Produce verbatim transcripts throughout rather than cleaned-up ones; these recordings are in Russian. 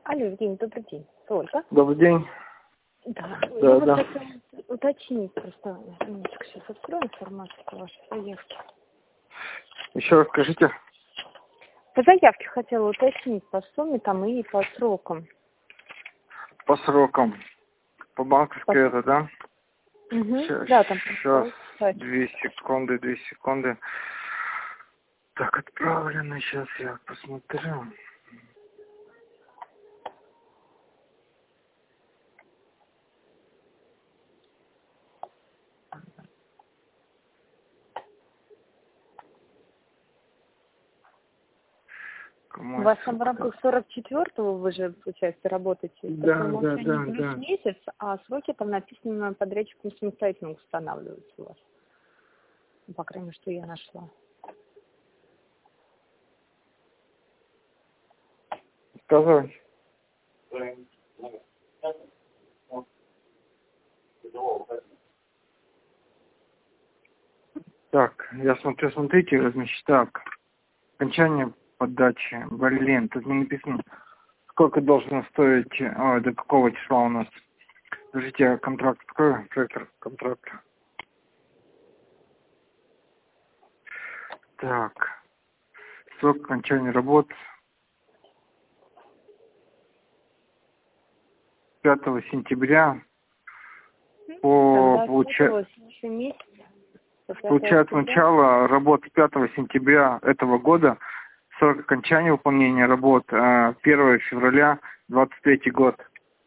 Алло, Евгений, добрый день. Ольга. Добрый день. Да, Да, я да. вот хотела уточнить просто. Минуточку, сейчас открою информацию по вашей заявке. Еще раз скажите. По заявке хотела уточнить по сумме там и по срокам. По срокам. По банковской По... это, да? Угу. Сейчас, Да, там сейчас, кстати. две секунды, две секунды. Так, отправлено, сейчас я посмотрю. У вас там в рамках сорок четвёртого вы же, получается, работаете. Да, по да, да, плюс да. месяц, а сроки там написаны подрядчиком самостоятельно устанавливаются у вас. Ну, по крайней мере, что я нашла. Сказать. Так, я смотрю, смотрите, значит, так. Окончание подачи. Блин, тут не написано, сколько должно стоить, ой, до какого числа у нас. Скажите, я контракт открою, проектор контракта. Так, срок окончания работ пятого сентября по получа... получается начало работ пятого сентября этого года, срок окончания выполнения работ первого февраля двадцать третий год.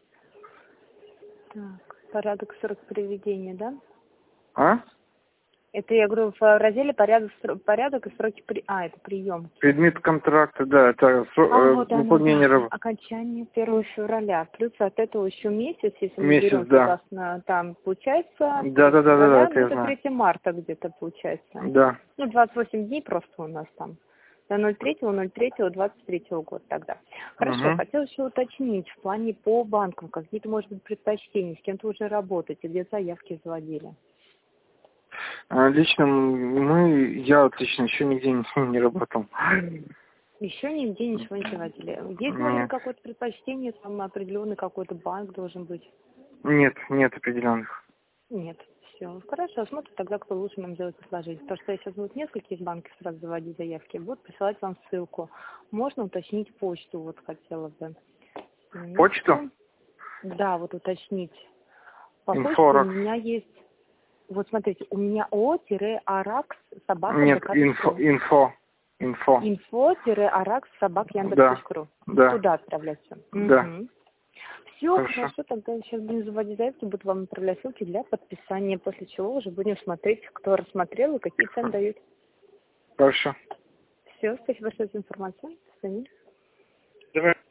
Так, порядок срок приведения, да? А? Это, я говорю, в разделе порядок, порядок и сроки при... А, это прием. Предмет контракта, да, это срок, а, вот выполнение оно, да. работ. Окончание первого февраля. Плюс от этого еще месяц, если мы Месяц, берем, да. согласно, там, получается, Да, да, да, да, да, это ну, я это знаю. третьего марта где-то получается. Да. Ну, двадцать восемь дней просто у нас там. До ноль третьего ноль третьего двадцать третьего года тогда. Хорошо, Угу. хотела еще уточнить в плане по банкам, какие-то, может быть, предпочтения, с кем-то уже работаете, где заявки заводили. Лично мы, я вот лично еще нигде не, не работал. Еще нигде ничего не заводили. Есть, может быть, какое-то предпочтение, там определенный какой-то банк должен быть? Нет, нет определенных. Нет. Все. Хорошо, смотрим тогда, кто лучше нам делает предложение. Потому что я сейчас буду несколько из банков сразу заводить заявки, будут присылать вам ссылку. Можно уточнить почту, вот хотела бы. Почту? Да, вот уточнить. По почте Инфоракс. у меня есть, вот смотрите, у меня о-аракс собака Нет, инфо, инфо, инфо. Инфо-аракс собак яндекс.ру. Да, да. Туда отправляйте. Да. Угу. Все, хорошо. хорошо, тогда сейчас будем заводить заявки, буду вам отправлять ссылки для подписания, после чего уже будем смотреть, кто рассмотрел и какие цены дают. Хорошо. Все, спасибо большое за информацию. До свидания. Давай.